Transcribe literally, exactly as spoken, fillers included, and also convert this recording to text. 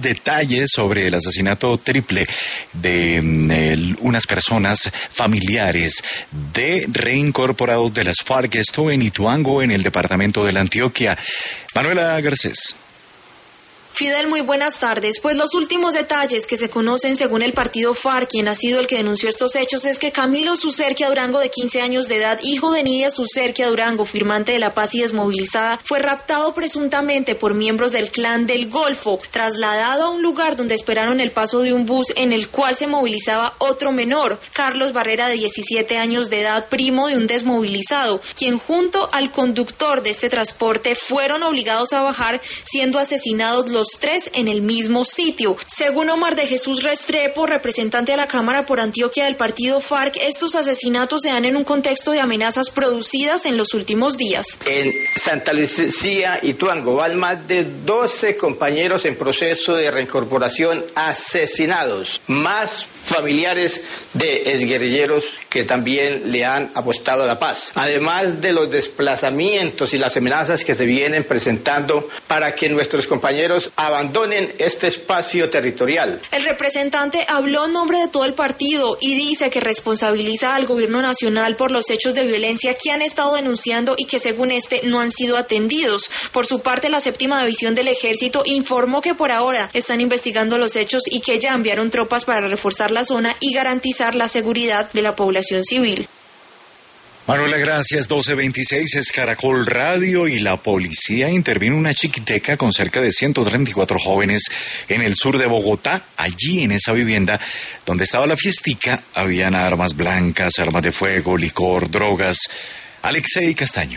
detalles sobre el asesinato triple de eh, unas personas familiares de reincorporados de las FARC. Esto en Ituango, en el departamento de la Antioquia. Manuela Garcés. Fidel, muy buenas tardes. Pues los últimos detalles que se conocen según el partido FARC, quien ha sido el que denunció estos hechos, es que Camilo Sucerquia Durango, de quince años de edad, hijo de Nidia Sucerquia Durango, firmante de la paz y desmovilizada, fue raptado presuntamente por miembros del Clan del Golfo, trasladado a un lugar donde esperaron el paso de un bus en el cual se movilizaba otro menor, Carlos Barrera, de diecisiete años de edad, primo de un desmovilizado, quien junto al conductor de este transporte fueron obligados a bajar, siendo asesinados los Los tres en el mismo sitio. Según Omar de Jesús Restrepo, representante de la Cámara por Antioquia del partido FARC, estos asesinatos se dan en un contexto de amenazas producidas en los últimos días. En Santa Lucía y Ituango van más de doce compañeros en proceso de reincorporación asesinados, más familiares de exguerrilleros que también le han apostado a la paz, además de los desplazamientos y las amenazas que se vienen presentando para que nuestros compañeros abandonen este espacio territorial. El representante habló en nombre de todo el partido y dice que responsabiliza al gobierno nacional por los hechos de violencia que han estado denunciando y que según este no han sido atendidos. Por su parte, la séptima división del ejército informó que por ahora están investigando los hechos y que ya enviaron tropas para reforzar la zona y garantizar la seguridad de la población civil. Manuela, gracias. doce veintiséis es Caracol Radio y la policía intervino una chiquiteca con cerca de ciento treinta y cuatro jóvenes en el sur de Bogotá. Allí, en esa vivienda donde estaba la fiestica, habían armas blancas, armas de fuego, licor, drogas. Alexei Castaño.